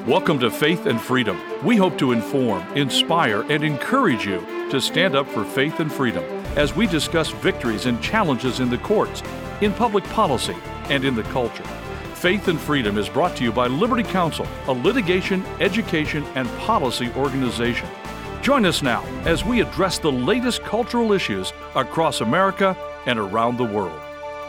Welcome to Faith and Freedom. We hope to inform, inspire, and encourage you to stand up for faith and freedom as we discuss victories and challenges in the courts, in public policy, and in the culture. Faith and Freedom is brought to you by Liberty Counsel, a litigation, education, and policy organization. Join us now as we address the latest cultural issues across America and around the world.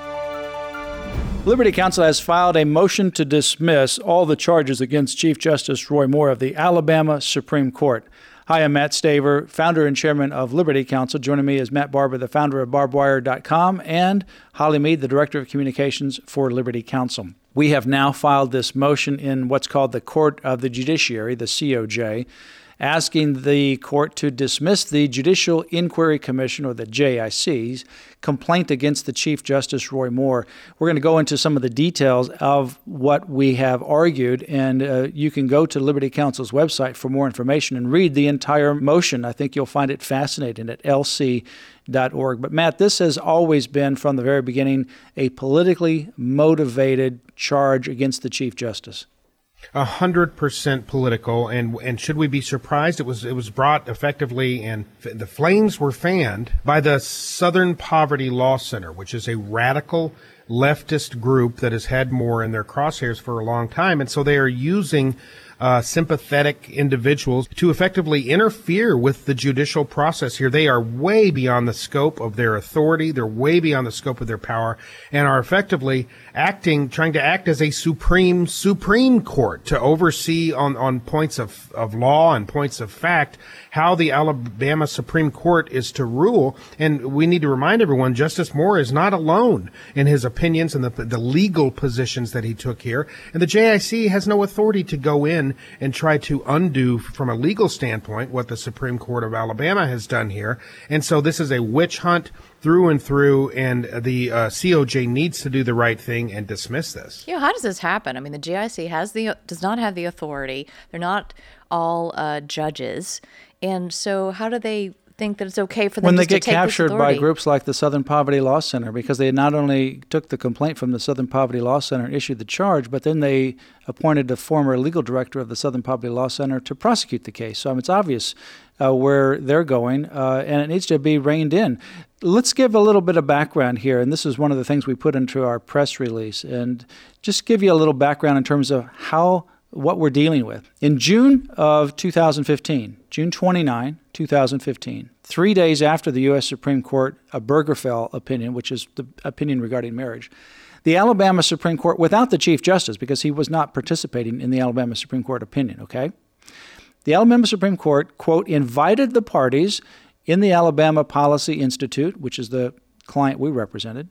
Liberty Counsel has filed a motion to dismiss all the charges against Chief Justice Roy Moore of the Alabama Supreme Court. Hi, I'm Matt Staver, founder and chairman of Liberty Counsel. Joining me is Matt Barber, the founder of barbedwire.com, and Holly Mead, the director of communications for Liberty Counsel. We have now filed this motion in what's called the Court of the Judiciary, the COJ, asking the court to dismiss the Judicial Inquiry Commission, or the JIC's, complaint against the Chief Justice Roy Moore. We're going to go into some of the details of what we have argued, and you can go to Liberty Counsel's website for more information and read the entire motion. I think you'll find it fascinating at lc.org. But Matt, this has always been, from the very beginning, a politically motivated charge against the Chief Justice. 100% political, and should we be surprised? It was brought effectively, and the flames were fanned by the Southern Poverty Law Center, which is a radical leftist group that has had Moore in their crosshairs for a long time, and so they are using sympathetic individuals to effectively interfere with the judicial process here. They are way beyond the scope of their authority. They're way beyond the scope of their power, and are effectively trying to act as a supreme court to oversee on points of law and points of fact how the Alabama Supreme Court is to rule. And we need to remind everyone, Justice Moore is not alone in his opinions and the legal positions that he took here. And the JIC has no authority to go in and try to undo, from a legal standpoint, what the Supreme Court of Alabama has done here. And so this is a witch hunt through and through, and the COJ needs to do the right thing and dismiss this. You know, how does this happen? I mean, the JIC does not have the authority. They're not all judges. And so how do they think that it's okay for them when they to get take captured this by groups like the Southern Poverty Law Center, because they not only took the complaint from the Southern Poverty Law Center and issued the charge, but then they appointed a former legal director of the Southern Poverty Law Center to prosecute the case. So it's obvious where they're going, and it needs to be reined in. Let's give a little bit of background here, and this is one of the things we put into our press release, and just give you a little background in terms of what we're dealing with. In June of 2015, June 29, 2015, 3 days after the U.S. Supreme Court Obergefell opinion, which is the opinion regarding marriage, the Alabama Supreme Court, without the Chief Justice, because he was not participating in the Alabama Supreme Court opinion, okay? The Alabama Supreme Court, quote, invited the parties in the Alabama Policy Institute, which is the client we represented,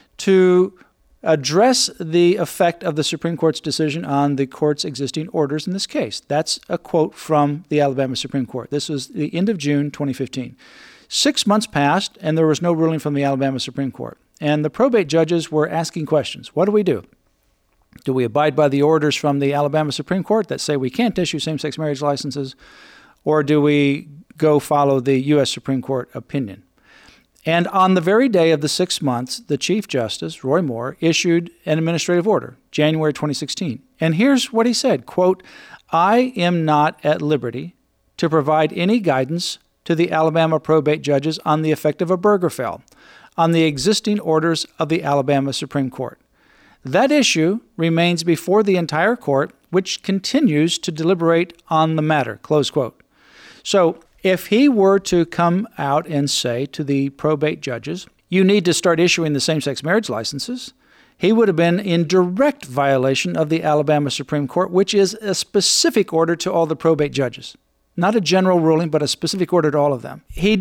to address the effect of the Supreme Court's decision on the court's existing orders in this case. That's a quote from the Alabama Supreme Court. This was the end of June 2015. 6 months passed, and there was no ruling from the Alabama Supreme Court. And the probate judges were asking questions. What do we do? Do we abide by the orders from the Alabama Supreme Court that say we can't issue same-sex marriage licenses? Or do we go follow the U.S. Supreme Court opinion? And on the very day of the 6 months, the Chief Justice, Roy Moore, issued an administrative order, January 2016. And here's what he said, quote, I am not at liberty to provide any guidance to the Alabama probate judges on the effect of Obergefell on the existing orders of the Alabama Supreme Court. That issue remains before the entire court, which continues to deliberate on the matter, close quote. So if he were to come out and say to the probate judges, you need to start issuing the same-sex marriage licenses, he would have been in direct violation of the Alabama Supreme Court, which is a specific order to all the probate judges. Not a general ruling, but a specific order to all of them. He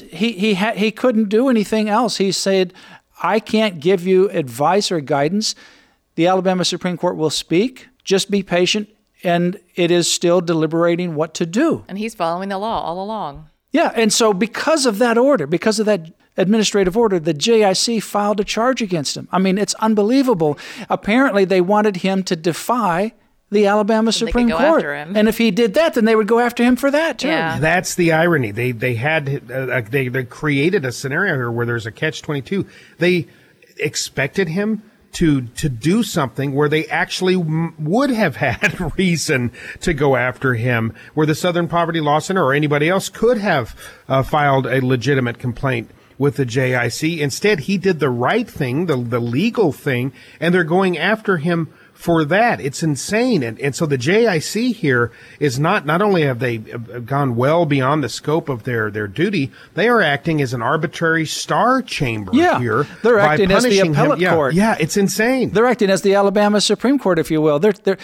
couldn't do anything else. He said, I can't give you advice or guidance. The Alabama Supreme Court will speak. Just be patient. And it is still deliberating what to do. And he's following the law all along. Yeah, and so because of that order, because of that administrative order, the JIC filed a charge against him. I mean, it's unbelievable. Apparently, they wanted him to defy the Alabama Supreme Court. After him. And if he did that, then they would go after him for that, too. Yeah. That's the irony. They created a scenario here where there's a catch-22. They expected him to do something where they actually would have had reason to go after him, where the Southern Poverty Law Center or anybody else could have filed a legitimate complaint with the JIC. Instead, he did the right thing, the legal thing, and they're going after him for that. It's insane. And so the JIC here is not only have they gone well beyond the scope of their duty, they are acting as an arbitrary star chamber here. They're acting as the appellate court. Yeah, it's insane. They're acting as the Alabama Supreme Court, if you will.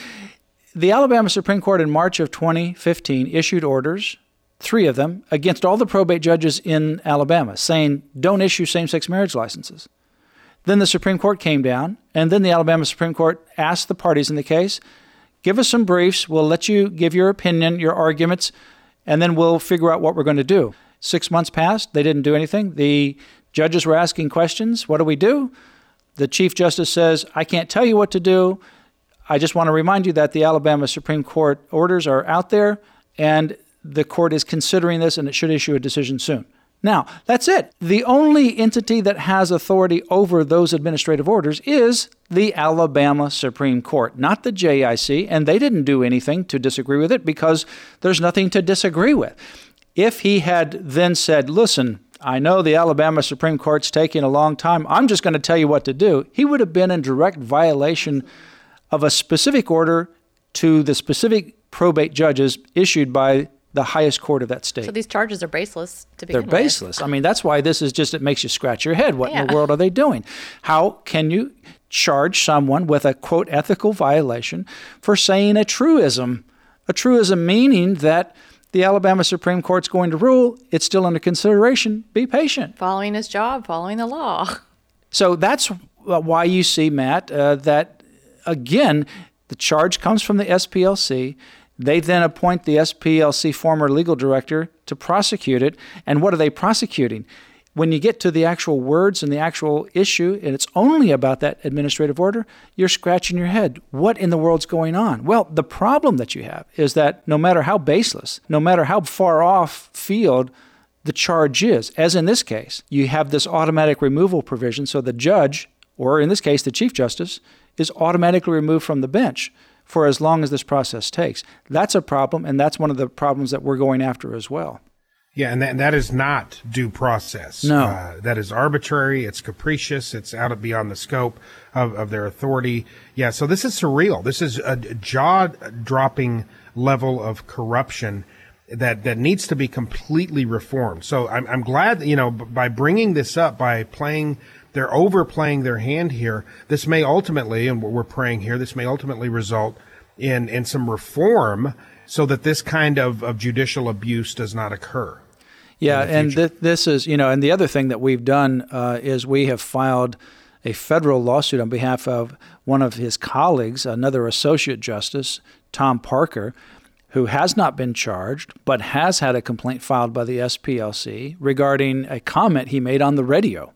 The Alabama Supreme Court in March of 2015 issued orders, 3 of them, against all the probate judges in Alabama, saying don't issue same-sex marriage licenses. Then the Supreme Court came down, and then the Alabama Supreme Court asked the parties in the case, give us some briefs, we'll let you give your opinion, your arguments, and then we'll figure out what we're going to do. 6 months passed, they didn't do anything. The judges were asking questions, what do we do? The Chief Justice says, I can't tell you what to do. I just want to remind you that the Alabama Supreme Court orders are out there, and the court is considering this, and it should issue a decision soon. Now, that's it. The only entity that has authority over those administrative orders is the Alabama Supreme Court, not the JIC, and they didn't do anything to disagree with it because there's nothing to disagree with. If he had then said, listen, I know the Alabama Supreme Court's taking a long time, I'm just going to tell you what to do, he would have been in direct violation of a specific order to the specific probate judges issued by the highest court of that state. So these charges are baseless to begin with. They're baseless. I mean, that's why this is just, it makes you scratch your head. What in the world are they doing? How can you charge someone with a, quote, ethical violation for saying a truism? A truism meaning that the Alabama Supreme Court's going to rule, it's still under consideration, be patient. Following his job, following the law. So that's why you see, Matt, that, again, the charge comes from the SPLC. They then appoint the SPLC former legal director to prosecute it. And what are they prosecuting? When you get to the actual words and the actual issue, and it's only about that administrative order, you're scratching your head. What in the world's going on? Well, the problem that you have is that no matter how baseless, no matter how far off field the charge is, as in this case, you have this automatic removal provision. So the judge, or in this case, the Chief Justice, is automatically removed from the bench for as long as this process takes. That's a problem, and that's one of the problems that we're going after as well. Yeah, and that is not due process. No. That is arbitrary, it's capricious, it's out of beyond the scope of their authority. Yeah, so this is surreal. This is a jaw-dropping level of corruption that needs to be completely reformed. So I'm glad that, by bringing this up, by they're overplaying their hand here. This may ultimately, and what we're praying here, this may ultimately result in some reform so that this kind of judicial abuse does not occur. Yeah, and this is, and the other thing that we've done is we have filed a federal lawsuit on behalf of one of his colleagues, another associate justice, Tom Parker, who has not been charged, but has had a complaint filed by the SPLC regarding a comment he made on the radio.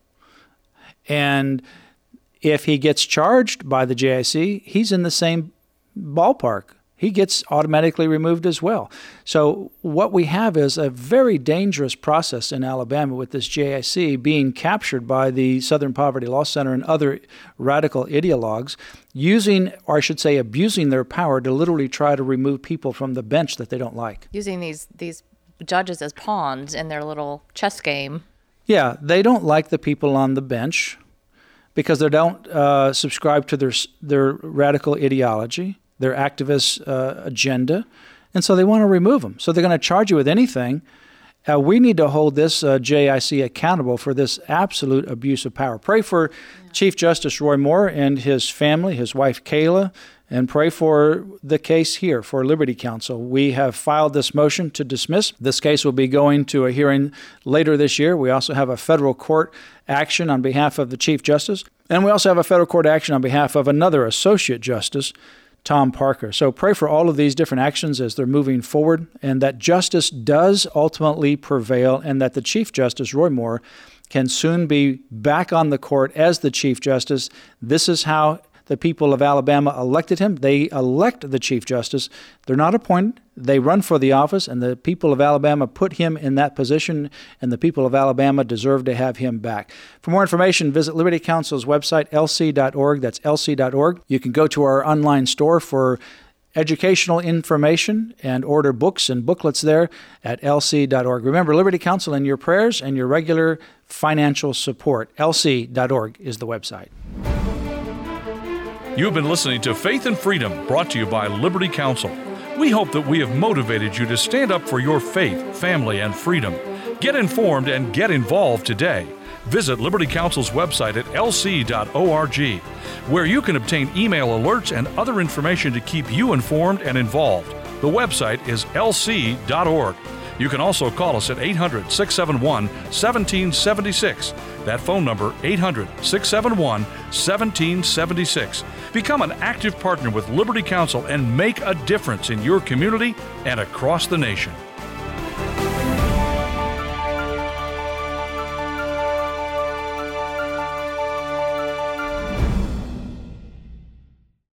And if he gets charged by the JIC, he's in the same ballpark. He gets automatically removed as well. So what we have is a very dangerous process in Alabama with this JIC being captured by the Southern Poverty Law Center and other radical ideologues using, or I should say abusing their power to literally try to remove people from the bench that they don't like. Using these judges as pawns in their little chess game. Yeah, they don't like the people on the bench because they don't subscribe to their radical ideology, their activist agenda, and so they want to remove them. So they're going to charge you with anything. We need to hold this JIC accountable for this absolute abuse of power. Pray for Chief Justice Roy Moore and his family, his wife Kayla, and pray for the case here for Liberty Counsel. We have filed this motion to dismiss. This case will be going to a hearing later this year. We also have a federal court action on behalf of the Chief Justice, and we also have a federal court action on behalf of another associate justice, Tom Parker. So pray for all of these different actions as they're moving forward, and that justice does ultimately prevail, and that the Chief Justice, Roy Moore, can soon be back on the court as the Chief Justice. This is how The people of Alabama elected him. They elect the Chief Justice. They're not appointed. They run for the office, and the people of Alabama put him in that position, and the people of Alabama deserve to have him back. For more information, visit Liberty Counsel's website, lc.org. That's lc.org. You can go to our online store for educational information and order books and booklets there at lc.org. Remember, Liberty Counsel in your prayers and your regular financial support. lc.org is the website. You've been listening to Faith and Freedom, brought to you by Liberty Counsel. We hope that we have motivated you to stand up for your faith, family, and freedom. Get informed and get involved today. Visit Liberty Counsel's website at lc.org, where you can obtain email alerts and other information to keep you informed and involved. The website is lc.org. You can also call us at 800-671-1776. That phone number, 800-671-1776. Become an active partner with Liberty Counsel and make a difference in your community and across the nation.